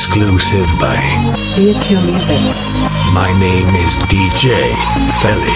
exclusive by Creative Music. My name is DJ Feli.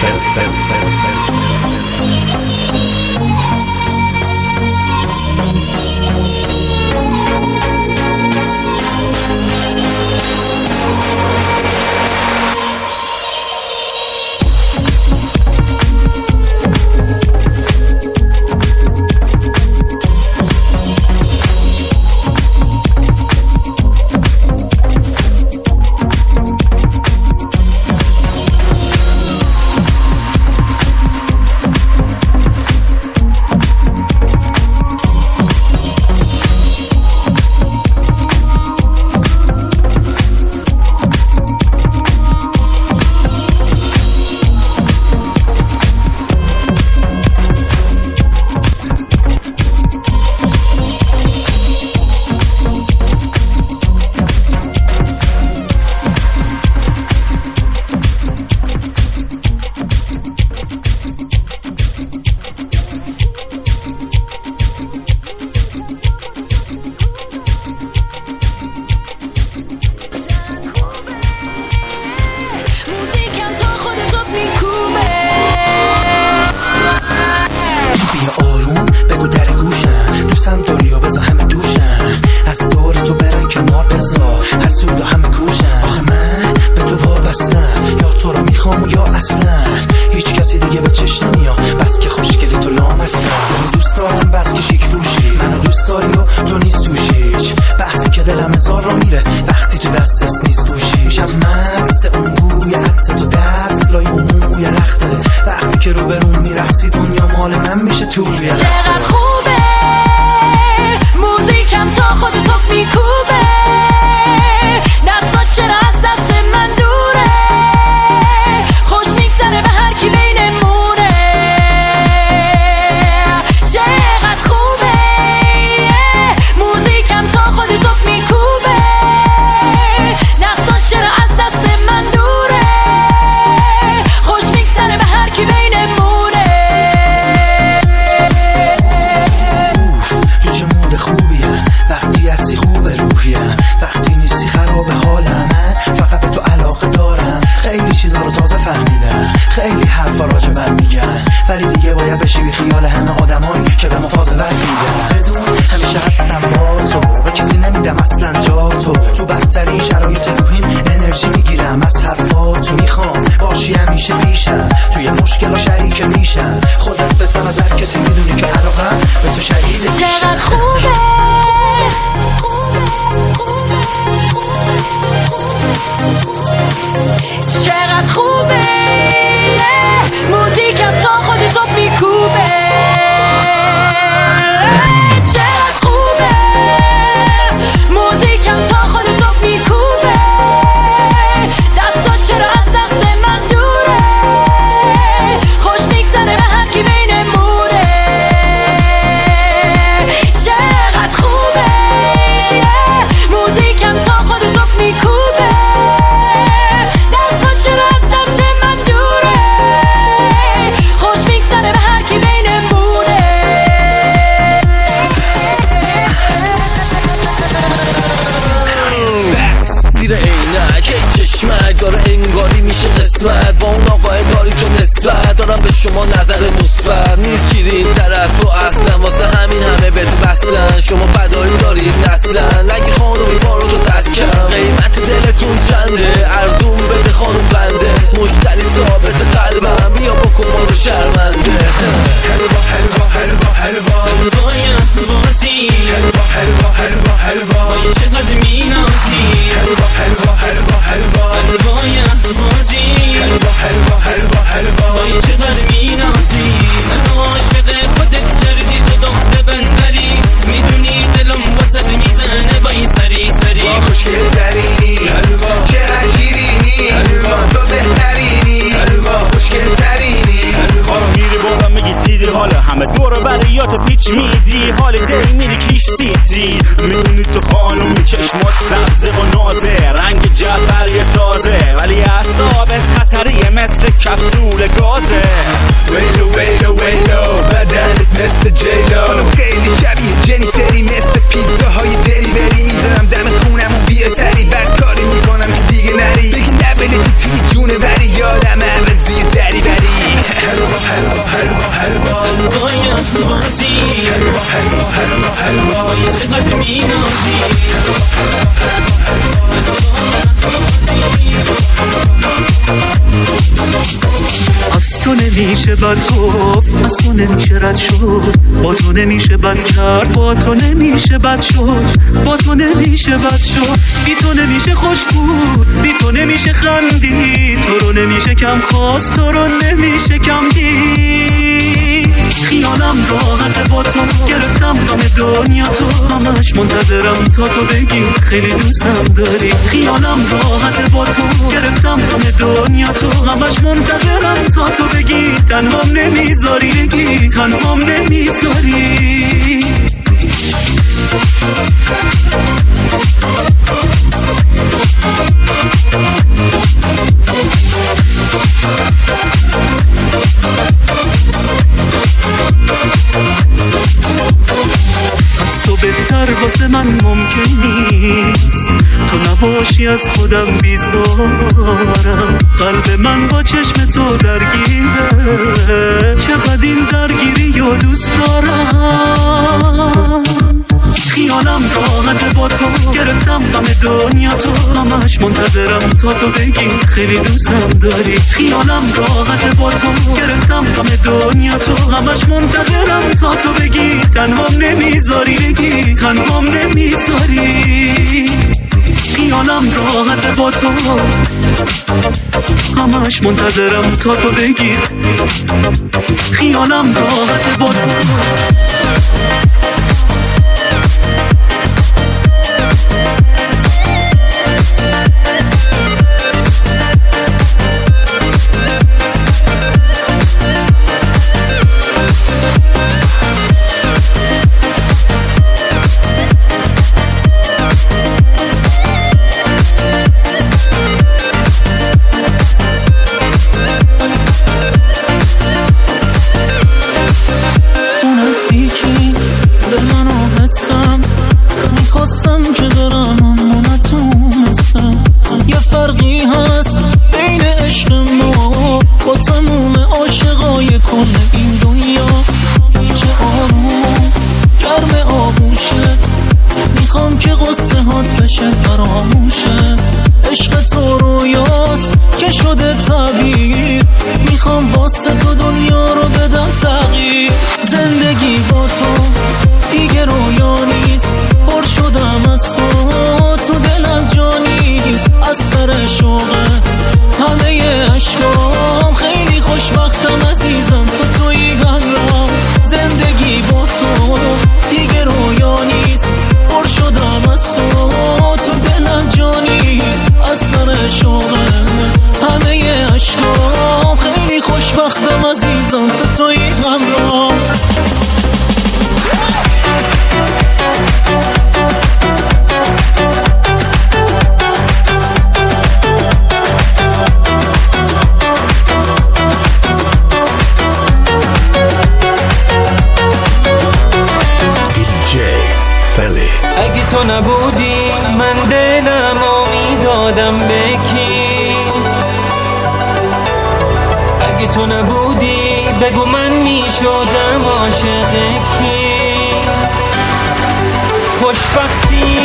شما نظر مثبت نیست، شیرین تر از تو اصلا، واسه همین همه بهت بستن. شما فدایی دارید نسلا، نگی خانومی ما رو تو دست کم. قیمت دلتون چنده؟ ارزون بده خانوم بنده، مشتری ثابت قلبم، بیا بکن ما رو شرمنده. حلوا حلوا حلوا حلوا حلوای بازی، حلوا حلوا حلوا حلوا وای چقدر مینازی، حلوا حلوا حلوا حلوا حلوای بازی، حلوا حلوا حلوا حلوا وای چقدر مینازی. من عاشق خودت کردی تو داخل بندری، میدونی دلم واسط میزنه با این سری سری. با خوشگل ترینی حلوا، چقدر شیرینی حلوا، تو بهترینی حلوا، خوشگل ترینی حلوا. میری بارم میگی دیدی حالا همه دور بریات پیچ میدی، حال دی میری کیش سیتی. میدونی تو خانومی چشمات سبزه و نازه، رنگ جعفر یه تازه، ولی اعصابت خطریه مثل کپسول گازه. ویلو ویلو ویلو بدنت مثل جیلو، خانم خیلی شبیه جنیفری، مثل پیتزاهای دلیوری. میذارم دم خونم و بیا سری بد کاری میکنم که دیگه نری بگی نبلیتی توی جونه وری یادم عوضی دری بری حلوا حلوا حلوا حلوا حلوای احوازی حلوا حلوا حلوا حلوا چقدر بینازی از تو نمیشه بد گفت، از تو نمیشه رد شد، با تو نمیشه بد کرد، با تو نمیشه بد شد، با تو نمیشه بد شد، بی تو نمیشه خوش بود، بی تو نمیشه خندید، تو رو نمیشه کم خواست، تو رو نمیشه کم دید. خیالم راحت با تو، گرفتم غم دنیا تو، همش منتظرم تا تو بگی خیلی دوستم داری. خیالم راحت با تو، گرفتم غم دنیا تو، همش منتظرم تا تو بگی تنهام نمیذاری، بگی تنهام نمیذاری. از تو بهتر واسه من ممکن نیست، تو نباشی از خودم بیزارم، قلب من با چشم تو درگیره، چقدر این درگیری و دوست دارم. خیالم راحت با تو، گرفتم غم دنیا تو، همش منتظرم تا تو بگی خیلی دوستم داری. خیالم راحت با تو، گرفتم غم دنیا تو، همش منتظرم تا تو بگی تنهام نمیذاری، بگی تنهام نمیذاری. خیالم راحت با تو، همش منتظرم تا تو بگی. خیالم راحت با تو. میخواستم که دارم اما نتونستم، یه فرقی هست بین عشق ما با تموم عاشقای کل این دنیا. چه آروم گرم آغوشت، میخوام که قصه هات بشه فراموشت. عشق تو رویاست که شده تعبیر، میخوام واسه تو دنیا رو بدم تغییر. زندگی با تو دیگه رویا نیست، پر شدم از تو، تو دلم جا نیست. از سر شوقه همه عشقام، خیلی خوشبختم عزیزم تو توی همراه. زندگی با تو دیگه رویا نیست، پر شدم از تو، تو دلم جا نیست. از سر شوقه همه عشقام، خیلی خوشبختم عزیزم تو توی همراه. اگه تو نبودی من دلمو میدادم به کی، اگه تو نبودی بگو من میشدم عاشق کی. خوشبختی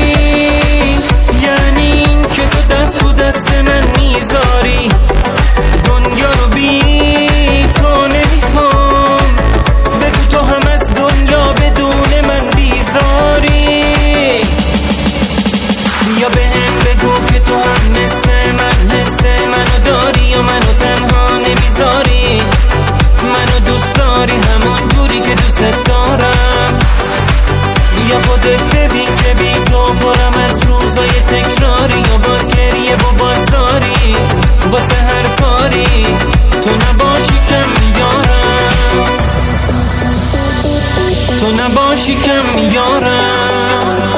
یعنی این که تو دست تو دست من میذاری، دنیا رو بی تو نمیخوام، بگو تو هم از دنیا بدون من بیزاری. یا بهم بگو که تو هم مثل من حس منو داری، یا منو تنها نمیذاری، منو دوست داری همون جوری که دوست دارم. یا خودت ببین که بی تو پرم از روزای تکراری، یا باز گریه و بازاری واسه هر کاری. تو نباشی کم میارم، تو نباشی کم میارم.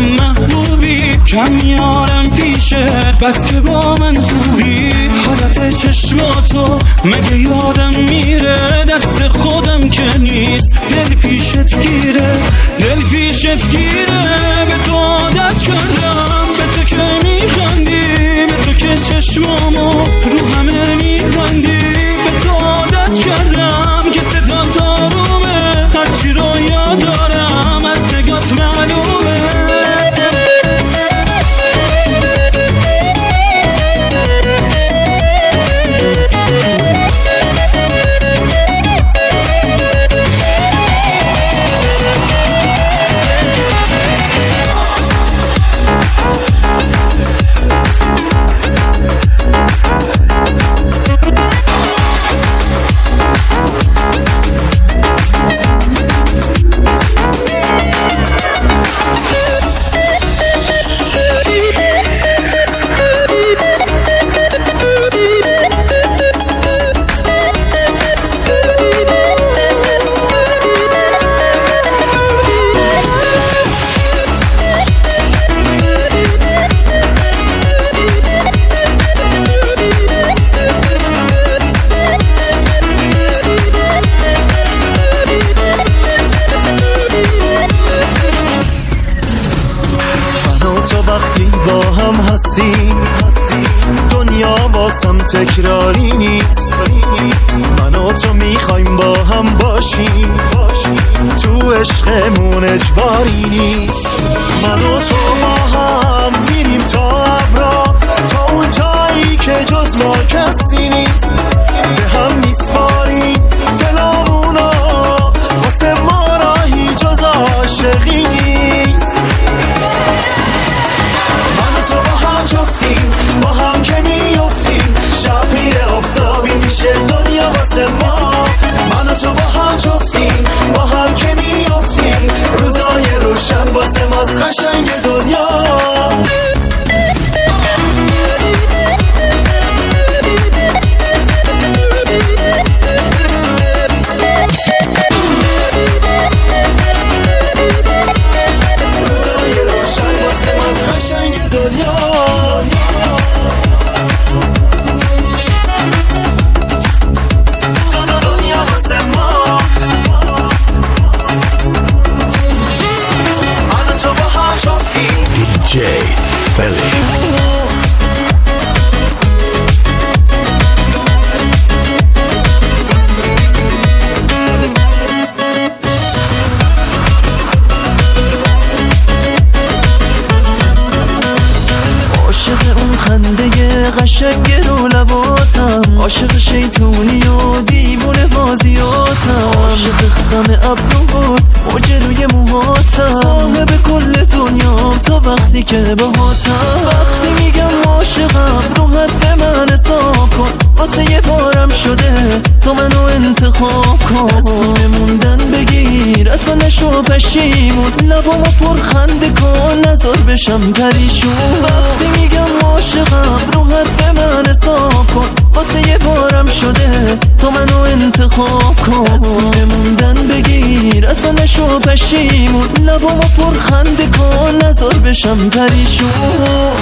دلم محبوبی، کم میارم پیشه بس که با من خوبی. حالت چشماتو مگه یادم میره، دست خودم که نیست دل پیشت گیره، دل پیشت گیره. به تو عادت کردم، به تو که میخندی، به تو که چشمامو رو همه میبندی. به تو عادت کردم که صدات آرومه، هرچی رو یاد دارم از نگات معلومه. دنیا واسم تکراری نیست، من و تو میخوایم با هم باشیم، تو عشقمون اجباری نیست. من و تو با هم میریم تا ابرا، تا اون جایی که جز ما کسی نیست. به هم میسپاریم دلامونا، واسه ما راهی جز عاشقی نیست. من و تو با هم جفتیم، با هم که میافتیم، شب میره آفتابی میشه دنیا واسه ما. من و تو با هم جفتیم، با هم که میافتیم، روزای روشن واسه ماست قشنگ دنیا. DJ Felly. قشنگ رو لباتم، عاشق شیطونی و دیوونه بازیاتم، عاشق خم ابرو بود موج روی موهاتم، صاحب کل دنیام تا وقتی که باهاتم. وقتی میگم عاشقم رو حرف من حساب کن، واسه یه بارم شده تو منو انتخاب کن. تصمیم موندن بگیر اصلا نشو پشیمون، لبامو پرخنده کن نذار بشم پریشون. وقتی میگم عاشقم رو حرف من حساب کن، واسه یه بارم شده تو منو انتخاب کن. تصمیم موندن بگیر اصلا نشو پشیمون، لبامو پرخنده کن نذار بشم پریشون.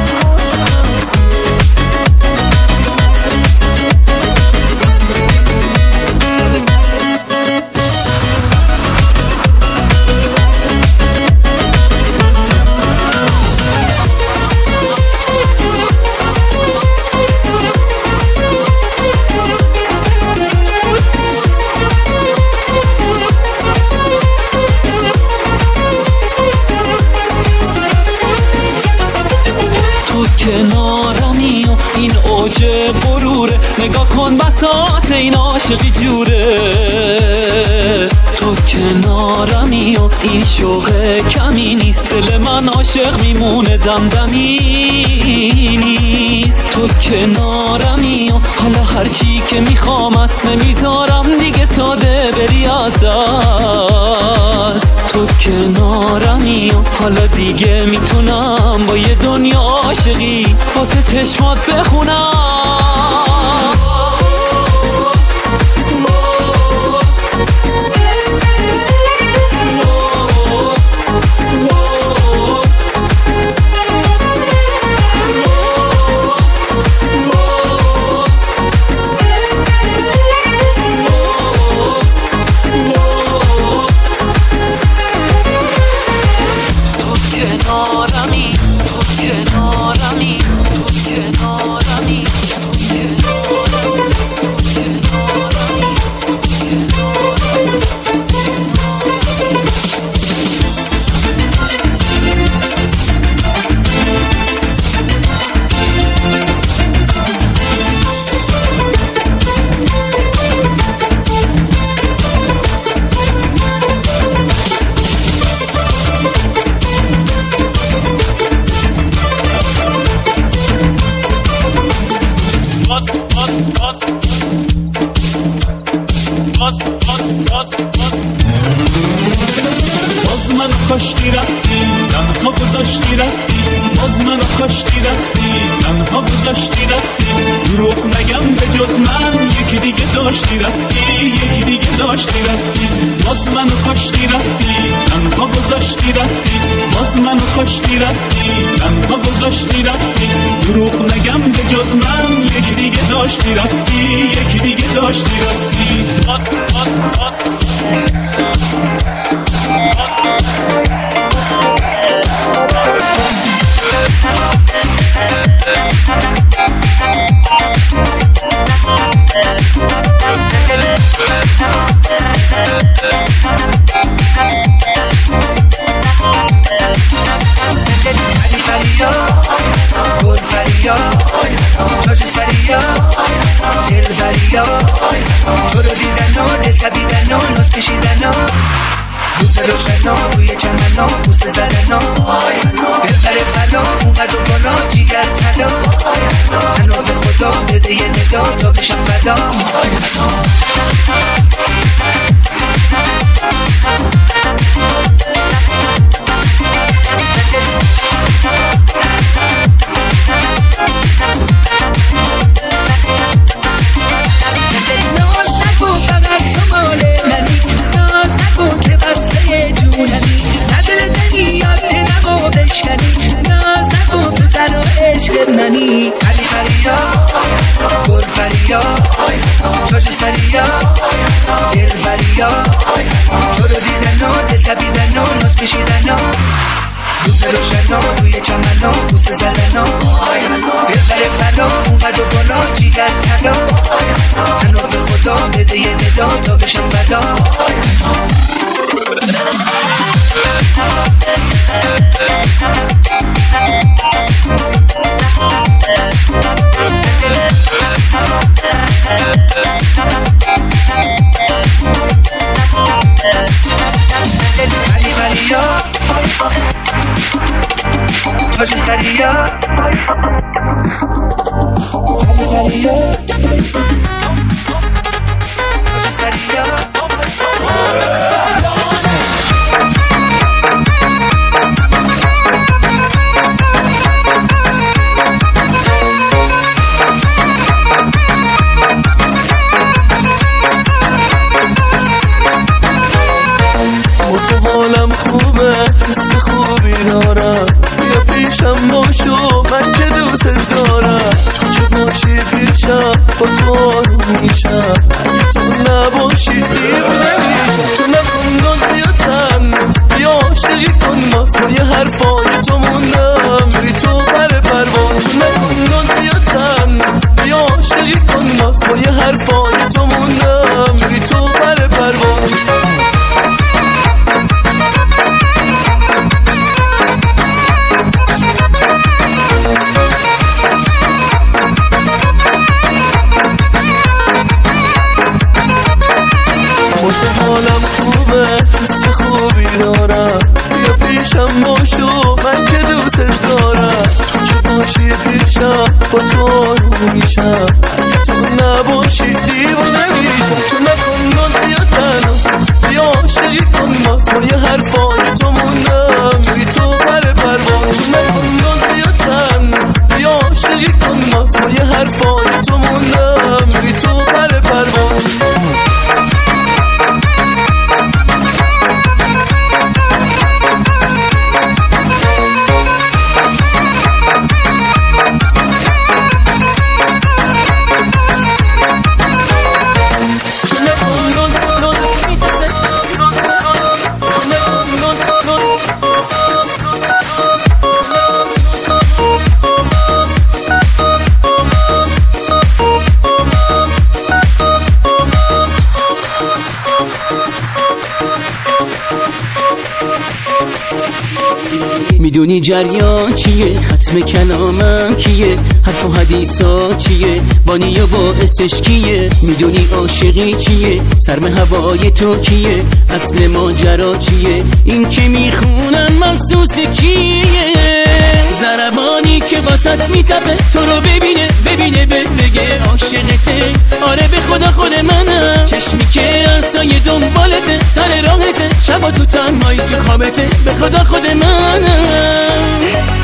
کنارمی و این اوج غروره، نگاه کن بساط این عاشقی جوره. تو کنارمی و این شوق کمی نیست، دل من عاشق میمونه دمدمی نیست. تو کنارمی و حالا هرچی که میخوام است نمیذارم دیگه ساده بری از دست. تو کنارمی و حالا دیگه میتونم با یه دنیا عاشقی واسه چشمات بخونم. باز منو کاشتی رفتی تنها گذاشتی رفتی باز منو کاشتی رفتی تنها گذاشتی رفتی دروغ نگم به جز من یکی دیگه داشتی رفتی یکی دیگه داشتی رفتی باز منو کاشتی رفتی تنها گذاشتی رفتی باز منو کاشتی رفتی تنها گذاشتی رفتی دروغ نگم به جز من یکی دیگه داشتی رفتی یکی دیگه داشتی رفتی باز تو رو دیدن و دل تبیدن و ناز کشیدن و روز روشن روی چمن پوست زدن دل بر بلا اونقدر بالا جیگر طلا تنها به خدا بده یه ندا تا بشم فدا منی علی فریا گل فریا تاج سریا دل بریا تو رو دیدن و دل تبیدن و ناز کشیدن و روز روشن روی چمن پوست زدن دل بر بلا اونقدر بالا جیگر طلا تنها به خدا بده یه ندا تا بشم فدا علی فریا تاج سریا علی فریا تاج سریا حالم خوبه حس خوبی دارم بیا پیشم باشو من که دوست دارم تو که باشی پیشم با تو آروم میشم اگه تو نباشی دیوونه میشم تو نکن ناز بیا تنز بیا عاشقی کن باز من یه حرفای تو موندم بری تو بر پرواز تو نکن ناز بیا تنز بیا عاشقی کن باز من یه حرفای تو موندم بری تو بر پرواز حالم خوبه حس خوبی دارم بیا پیشم باشو من که دوست دارم تو که باشی پیشم با تو آروم میشم اگه تو نباشی دیوونه میشم تو نکن ناز بیا تنها بیا عاشقی کن باز من یه حرفای تو موندم بری تو بر پرواز تو نکن ناز بیا تنها بیا عاشقی کن باز من یه حرفای تو موندم بری تو بر پرواز میدونی جریان چیه ختم کلامم کیه حرف و حدیثا چیه بانی و باعثش کیه میدونی عاشقی چیه سرم هوای تو کیه اصل ماجرا چیه این که میخونن مخصوص کیه زربانی که واسط میتپه تو رو ببینه بگه عاشقته. آره به خدا خود منم، چشمی که اصای دنبالته، سر راهته، شبا تو تنهایی تو خوابته، به خدا خود منم.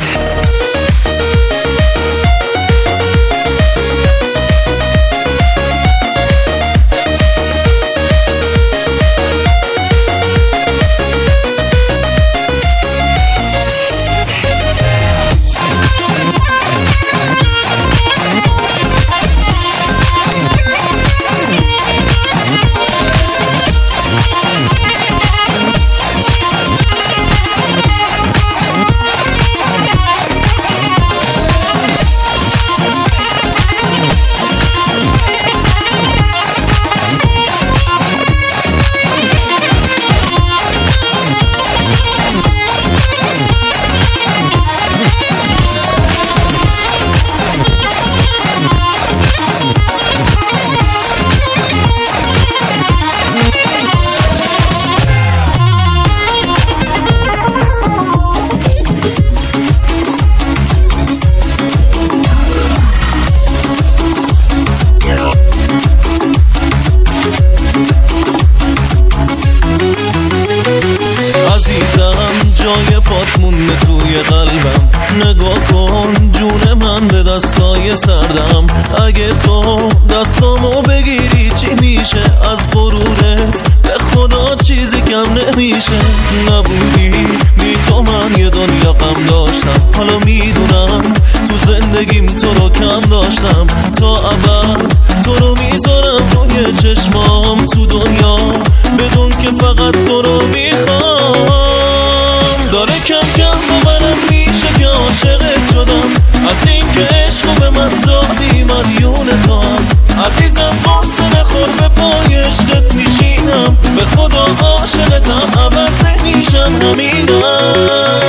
مونه توی قلبم، نگاه کن جون من به دستای سردم. اگه تو دستامو بگیری چی میشه؟ از غرورت به خدا چیزی کم نمیشه. نبودی بی تو من یه دنیا غم داشتم، حالا میدونم تو زندگیم تو رو کم داشتم. تا ابد تو رو میذارم روی چشمام تو دنیا، بدون که فقط تو رو میخوام. داره کم کم باورم میشه که عاشقت شدم، از این که عشقو به من دادی مدیون تو هم. عزیزم قصه نخور به پای عشقت میشینم، به خدا عاشقتم عوض نمیشم همینم.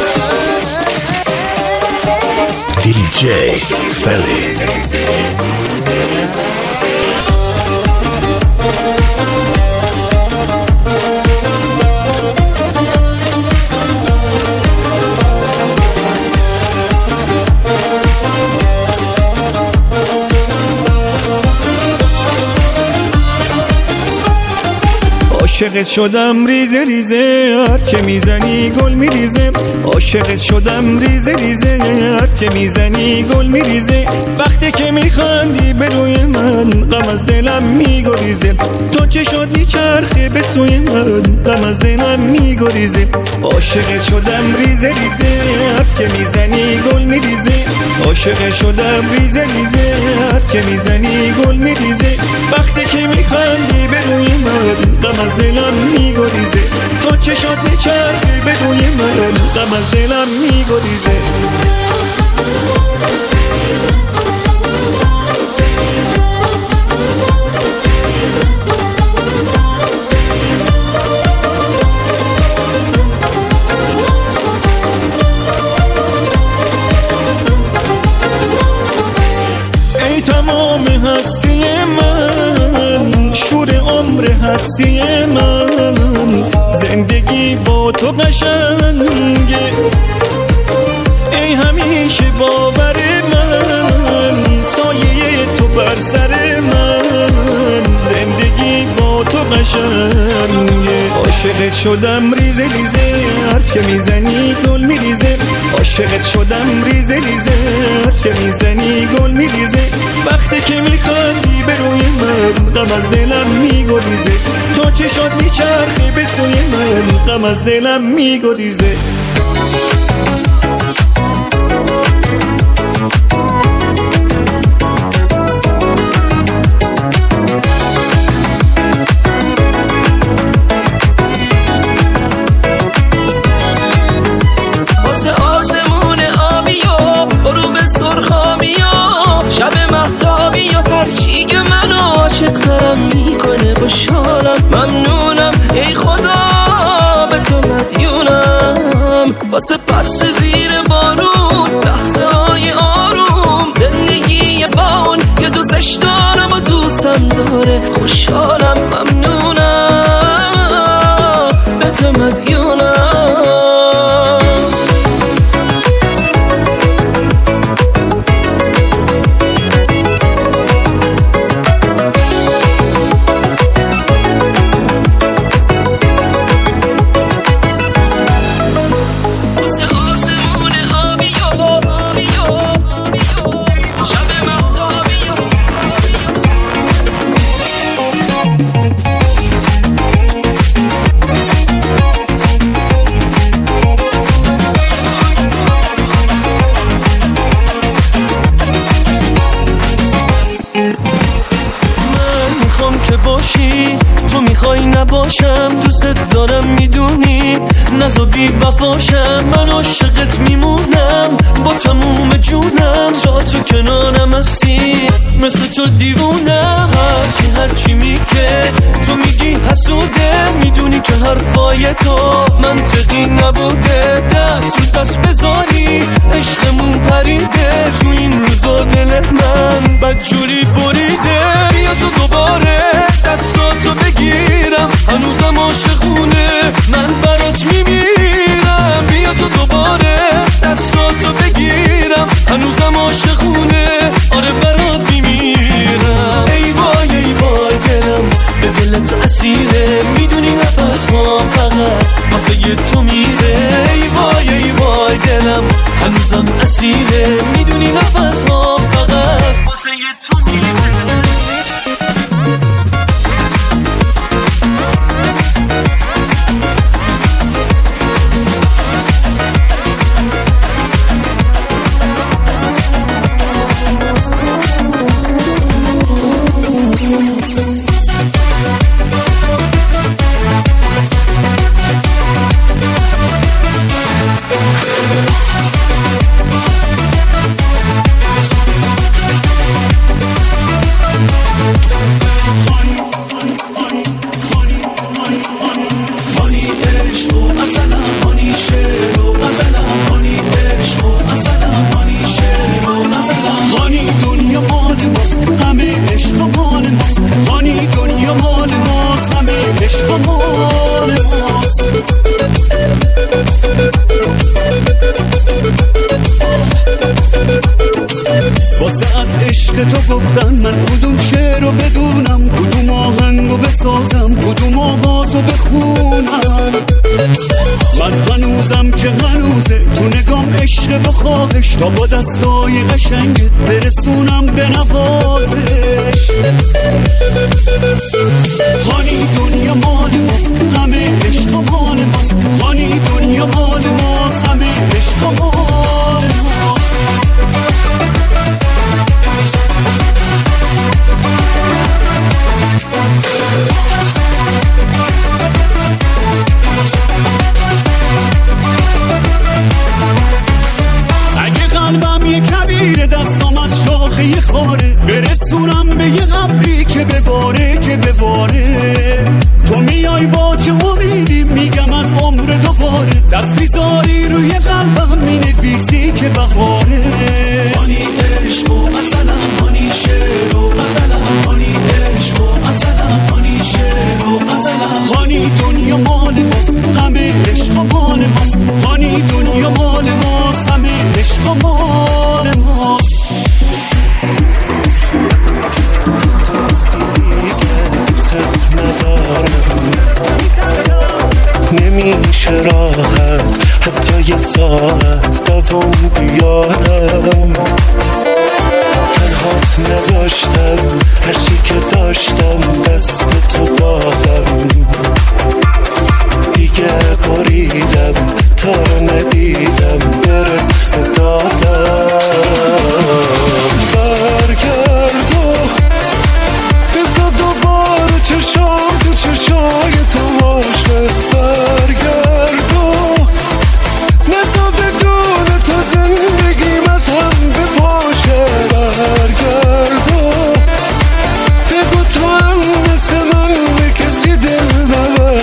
DJ Felly. عاشقت شدم ریزه ریزه، حرف که میزنی گل میریزه. عاشقت شدم ریزه ریزه، حرف که میزنی گل میریزه. وقتی که میخندی به روی من غم از دلم میگریزه. تو چشات میچرخه به سوی من غم از دلم میگریزه. عاشقت شدم ریزه ریزه، حرف که میزنی گل میریزه. عاشقت شدم ریزه ریزه، حرف که میزنی گل میریزه. وقتی که میخندی به روی من غم از دلم میگریزه. تو چشات میچرخی به روی من غم از دلم میگریزه. ای تمام هستی من، شور عمر هستی من، زندگی با تو قشنگه. ای همیشه باور من، سایه تو بر سر من، زندگی با تو قشنگه. عاشقت شدم ریزه ریزه، حرف که میزنی گل میریزه. عاشقت شدم ریزه ریزه، حرف که میزنی گل میریزه. وقتی که میخندی به روی من غم از دلم میگریزه. تو چشات میچرخی به سوی من غم از دلم میگریزه. ممنونم ای خدا به تو مدیونم، واسه پرس زیر بارون لحظه های آروم. زندگی بان که دوستش دارم و دوستم داره، خوشحالم ممنونم به تو مدیونم. دوست دارم میدونی، نزا بی وفاشم، من عاشقت میمونم با تموم جونم، تا تو کنارم هستی مثل تو دیوونم. هرچی میگه تو میگی حسوده، میدونی که حرفای تو منطقی نبوده. دست رو دست بذاری عشقمون پریده، تو این روزا دل من بدجوری بریده. بیا تو دوباره دستاتو بگیرم، هنوزم عاشقونه من برات میمیرم. بیا تو دوباره دستاتو بگیرم، هنوزم عاشقونه آره برات میمیرم. ای وای ای وای دلم به دلت اسیره، میدونی نفس ها فقط واسه یه تو میره. ای وای ای وای دلم هنوزم اسیره، میدونی نفس ها فقط واسه یه تو میره. واسه از عشق تو گفتن من کدوم شعر رو بدونم، کدوم آهنگ رو بسازم، کدوم آواز رو بخونم. من هنوزم که هنوزه تو نگام عشق با خواهش، تا با دستای قشنگت برسونم به نوازش. هانی دنیا مال ماست، همه عشق مال ماست. هانی دنیا مال ماست، همه عشق مال ماست. اگه قلبم یه کبیر دستم از شاخه یه خاره، برسونم به یه قبری که بباره که بباره. تو میای با چه امیدی میگم از عمر دوباره، دست بیزاری روی قلبم مینویسی که بهاره. هانی عشق و مثلا هانی شعر و مثلا هانی عشق و مثلا هانی شعر و مثلا. هانی دنیا مال ماست، همه عشق مال ماست. هانی دنیا مال ماست، همه عشق مال ماست. نمیشه راحت حتی یه ساعت دوام بیارم، تنهات نذاشتم هرچی که داشتم دست تو دادم. دیگه بریدم تا ندیدم برس دادم. برگرد و بزا دوباره چشام تو چشای تو باشه. برگرد و نزا بدون تو زندگیم از هم بپاشه. برگرد و بگو تو هم مثل من به کسی دل نبر.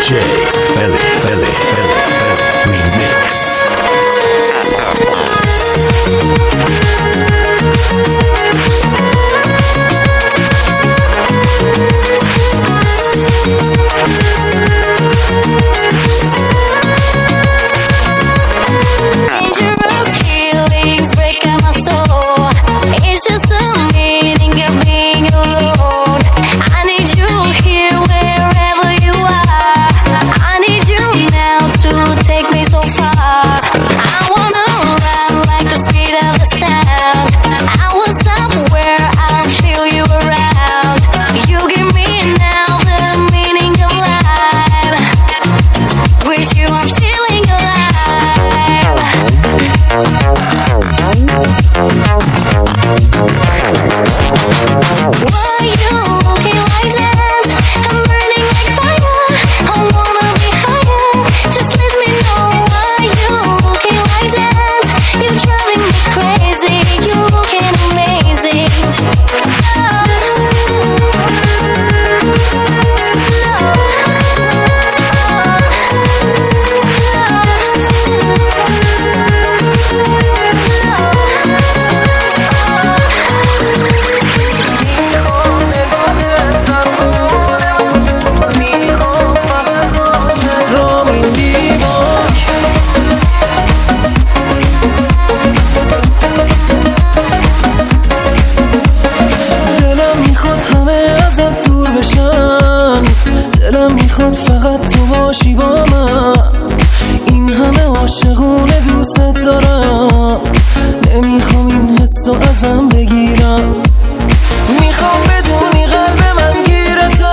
DJ Felly Remix. دلم میخواد فقط تو باشی با من، این همه عاشقونه دوست دارم، نمیخوام این حسو ازم بگیرم، میخوام بدونی قلب من گیرته،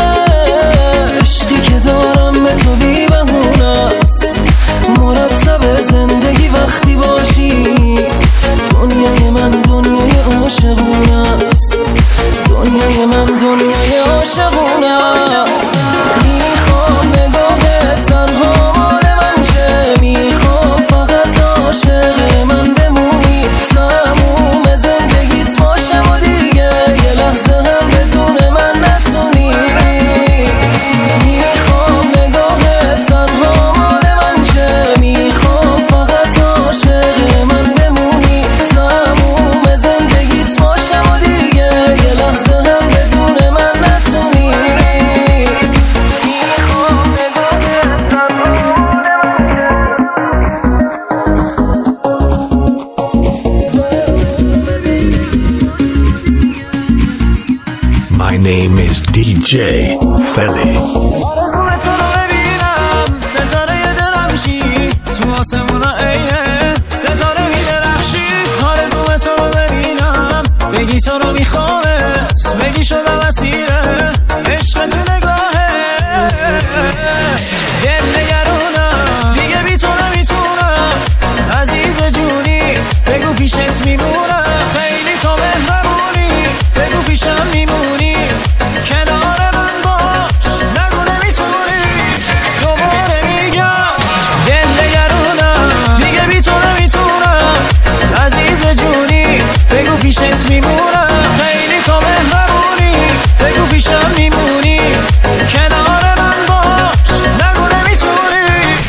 عشقی که دارم به تو بی بهونه است، مرتب زندگی وقتی باشی، دنیای من دنیای عاشقونه است، دنیای من دنیای عاشقونه است. میخوام نگاه تنها مال من شه، میخوام فقط عاشق من بمونی، تموم زندگیت باشم و دیگه یه لحظه هم بدون من نتونی. میخوام نگاه تنها مال من شه، میخوام فقط عاشق من بمونی، تموم زندگیت باشم و دیگه یه لحظه هم بدون من نتونی. My name is DJ Felly. آرزوم تو رو ببینم، ستاره دلم شی، تو آسمون عینه ستاره میدرخشی. آرزوم تو رو ببینم، بگی تو رو میخوامت، بگی شدم اسیره عشق تو نگاهه. دل نگرونم دیگه بی تو نمیتونم، عزیز جونی بگو پیشت میمونم، خیلی تو مهربونی بگو پیشم میمونی، کنار من باش نگو نمیتونی. دوباره میگم دل نگرونم دیگه بی تو نمیتونم، عزیز جونی بگو پیشت میمونم، خیلی تو مهربونی بگو پیشم میمونی، کنار من باش نگو نمیتونی.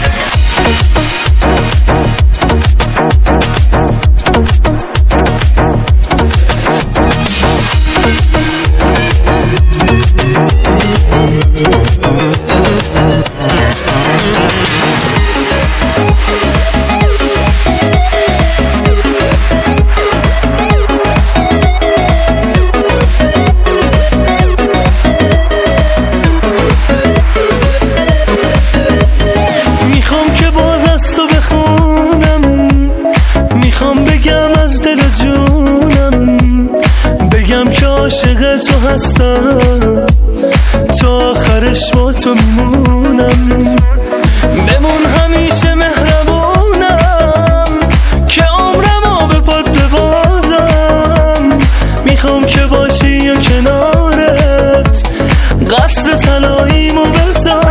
میخوام که باز از تو بخونم، میخوام بگم از دل جونم، بگم که عاشق تو هستم، تا آخرش با تو میمونم، بمون همیشه مهربونم، که عمرمو به پات ببازم، میخوام که باشی یا کنارت، قصر طلاییمو بسازم.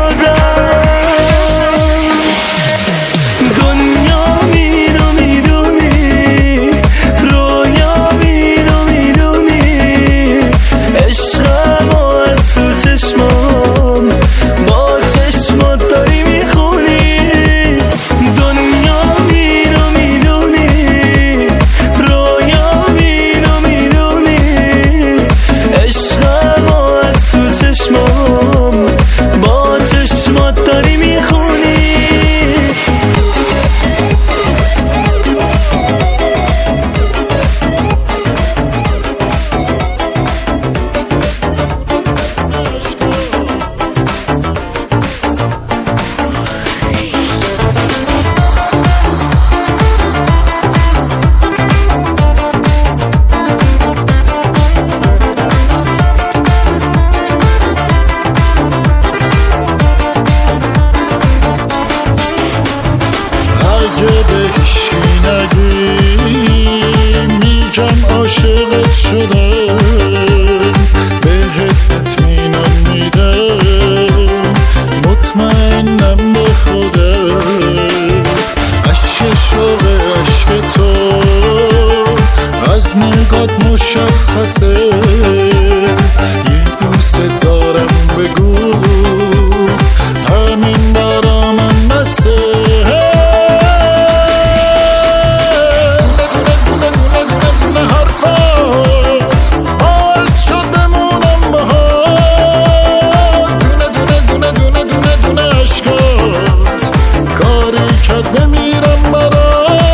با چشمات داری مطمئنم به خوده عشق شوق عشق تو از نگات مشخصه یه دوست دارم بگو همین برا من بسه دونه حرفات باعث شد بمونم باهات دونه عشقات کاری کرد بمیرم برات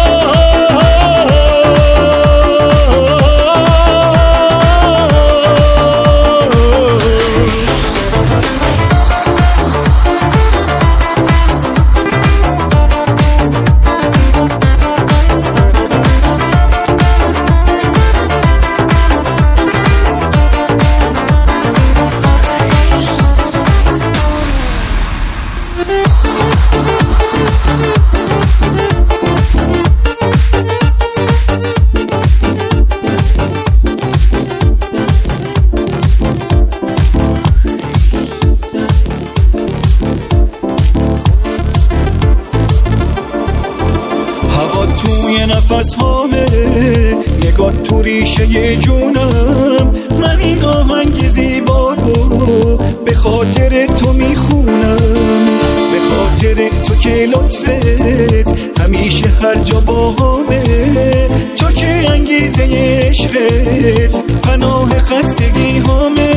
نفس هامه نگاه تو ریشه جونم من این آهنگ زیبا رو به خاطر تو میخونم به خاطر تو که لطفت همیشه هر جا باهامه تو که انگیزه عشقت پناه خستگی هامه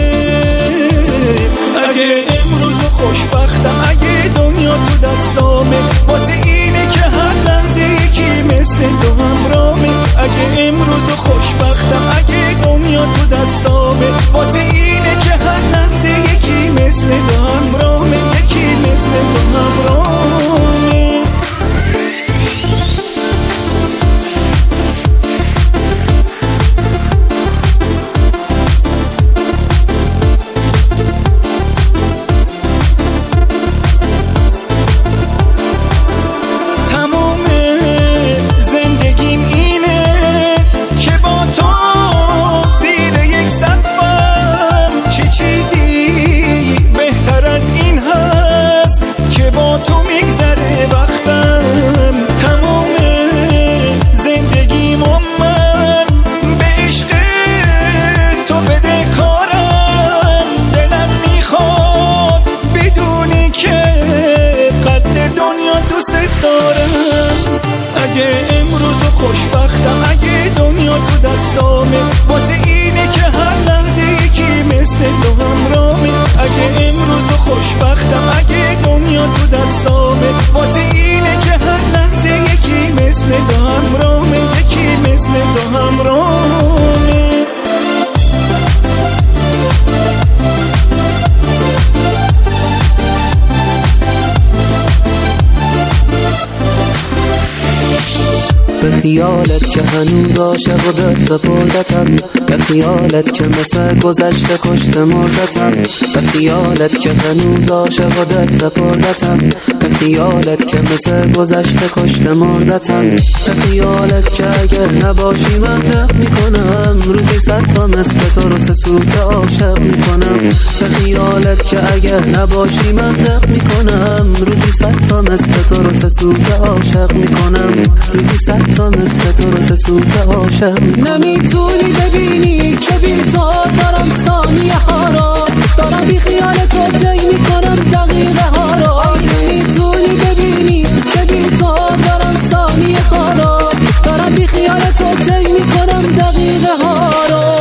اگه امروز خوشبختم اگه دنیا تو دستامه واسه اینه که هر لحظه یکی مثل تو همراهمه اگه امروز خوشبختم اگه دنیا تو دستامه واسه اینه که هر لحظه یکی مثل تو همراهمه یکی مثل تو همراهمه خوشبختم اگه دنیا تو دستامه واسه اینه که هر لحظه یکی مثل تو همراهمه اگه امروز خوشبختم اگه دنیا تو دستامه واسه اینه که هر لحظه یکی مثل تو همراهمه یکی مثل تو همراهمه به خیالت که هنوز عاشق و در سپردتم به خیالت که مثل گذشته کشته مردتم به خیالت که هنوز عاشق و در سپردتم به خیالت که مثل گذشته کشته مردتم به خیالت که اگر نباشی من حق میکنم روزی 100 تا مثل تو رو سسوت عاشق میکنم به خیالت که اگر نباشی من حق میکنم روزی 100 تا مثل تو رو سسوت عاشق میکنم روزی 100 تا مثل تو رو سسوت عاشق میکنم نمیتونی ببینی که بی تو دارم ثانیه ها را دارم بی خیال تو طی میکنم دقیقه ها را نمیتونی ببینی که بی تو دارم ثانیه ها را دارم بی خیال تو طی میکنم دقیقه ها را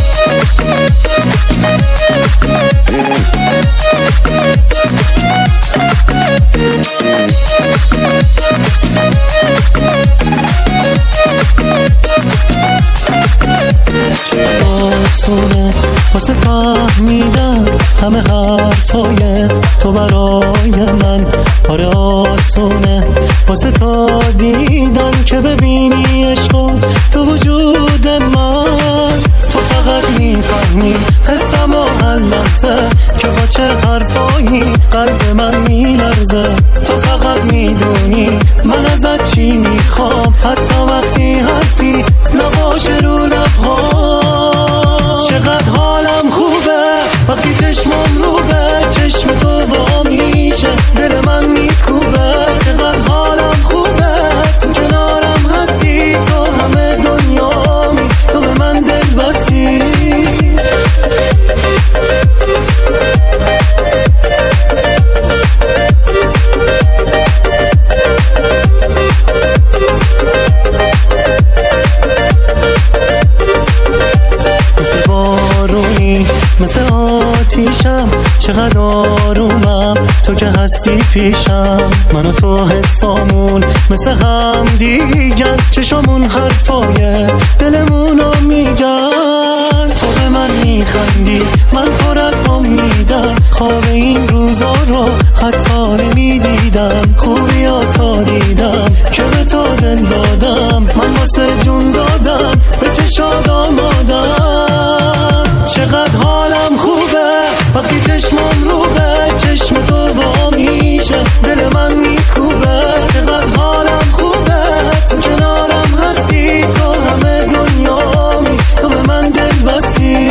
آسونه واسه فهمیدن همه حرفای تو برای من آره آسونه واسه تا دیدن که ببینی عشقو تو وجود من تو فقط میفهمی حسم و هر لحظه که با چه حرفایی قلب من میلرزه تو فقط میدونی من ازت چی میخوام حتی وقتی حرفی نباشه رو لبها چقدر حالم خوبه وقتی چشمم رو به چشم تو با میشه آرومم تو که هستی پیشم، من و تو حسامون مثل هم دیگن، چشامون حرفای دلمونو میگن. تو به من میخندی من پر از امیدم، خواب این روزا رو حتی نمیدیدم. خوبیاتو دیدم که به تو دل دادم، من واسه جون دادم به چشات آمادم. چقدر حالم خوبه وقتی چشمم رو به چشم تو با میشه، دل من میکوبه. چقدر حالم خوبه تو کنارم هستی، تو همه دنیامی، تو به من دل بستی.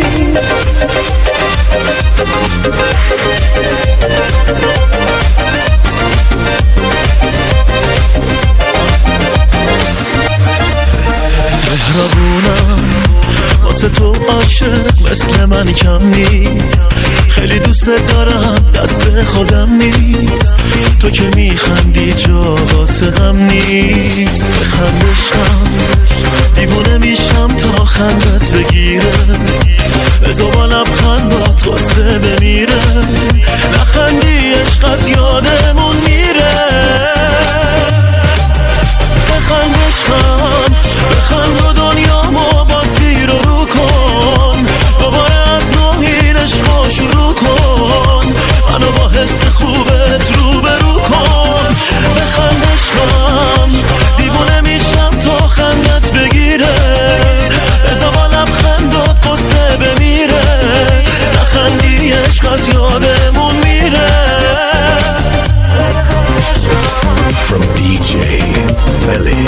مهربونم واسه تو عاشق مثل من کم نیست، خیلی دوست دارم دست خودم نیست. تو که میخندی جا واسه غم نیست. بخندشم دیوونه میشم تا خندت بگیره، به زبان لبخندات واسه بمیره. نخندی عشق از یادمون میره. بخندشم بخند و دنیامو با زیر و رو کن، دوباره از نو این عشقو شروع کن، منو با حس خوبت رو به رو کن. بخندشم دیوونه میشم تا خندت بگیره، بزا با لبخندات قصه بمیره. نخندی عشق از یادمون میره. From DJ Felly.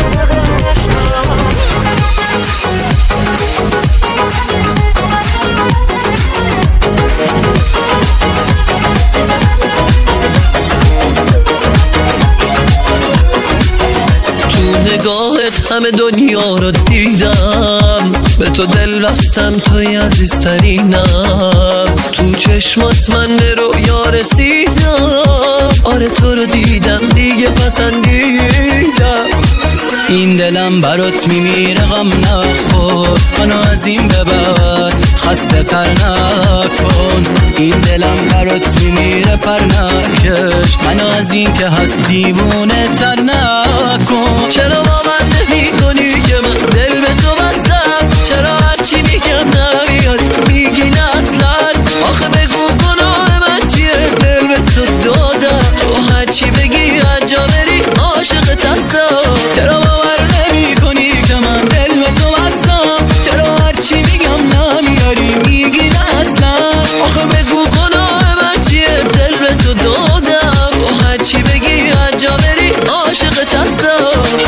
نگاهت همه دنیا رو دیدم، به تو دل بستم، توی عزیزترینم. تو چشمات من به رویا رسیدم، آره تو رو دیدم دیگه پسندیدم. این دلم برات میمیره غم نخور، منو از این ببر خسته تر نکن. این دلم برات میمیره پر نکش، منو از این که هست دیوونه تر نکن. چرا باور نمی کنی که من دل به تو بستم؟ چرا هرچی میگم نمیاد میگی نه اصلا؟ آخه بگو گناه من چیه دل به تو دادم؟ تو هرچی بگی هرجا بری عاشقت هستم. چرا باور نمی کنی که من دل به تو بستم؟ چرا هرچی میگم نمیاری میگی نه اصلا؟ آخه بگو گناه من چیه دل به تو دادم؟ تو هرچی بگی هرجا بری عاشقت هستم.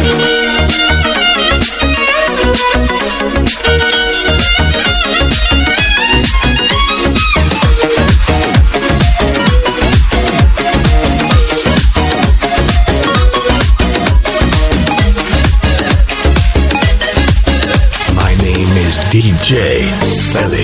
DJ Felly.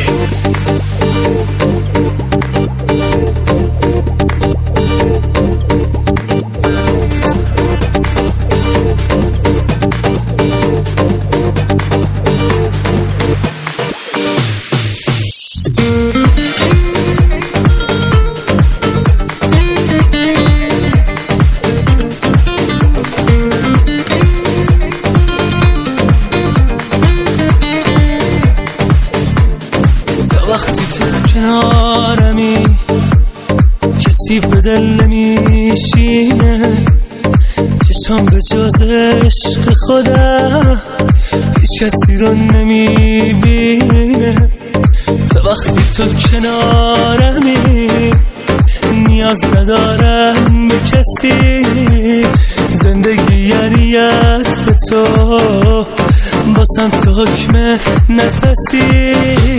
به دل نمیشینه، چشم به جز عشق خودم هیچ کسی رو نمیبینه. تا وقتی تو کنارمی نیاز ندارم به کسی، زندگی یعنی عطف تو باسم تو حکم نفسی.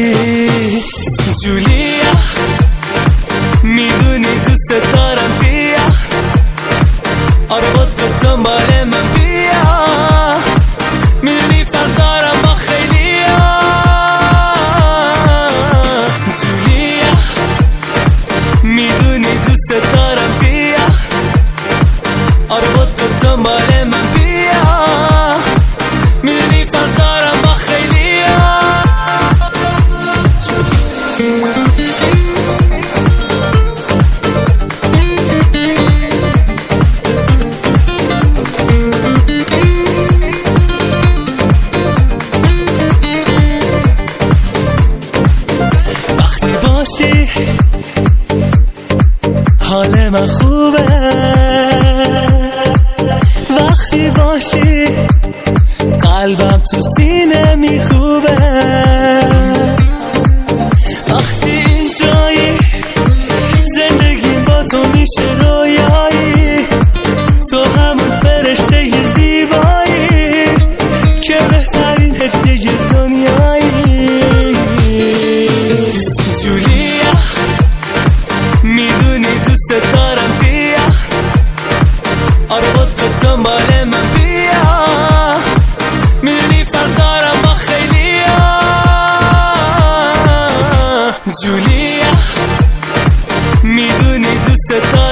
جولیا میدونی دوست دارم، بیا آره با تو دنبال من بیا. میدونی فرق دارم با خیلی ها. جولیا میدونی دوست دارم، بیا آره با تو دنبال من بیا. میدونی فرق دارم با خیلی ها. حال من خوبه وقتی باشی، قلبم تو سینه میکوبه وقتی اینجایی، زندگی با تو میشه رویایی، تو همون فرشته زیبایی که بهترین هدیه دنیایی. جولیا میدونی دوست دارم، بیا آره با تو دنبال من بیا، میدونی فرق دارم با خیلیا. جولیا میدونی دوست دارم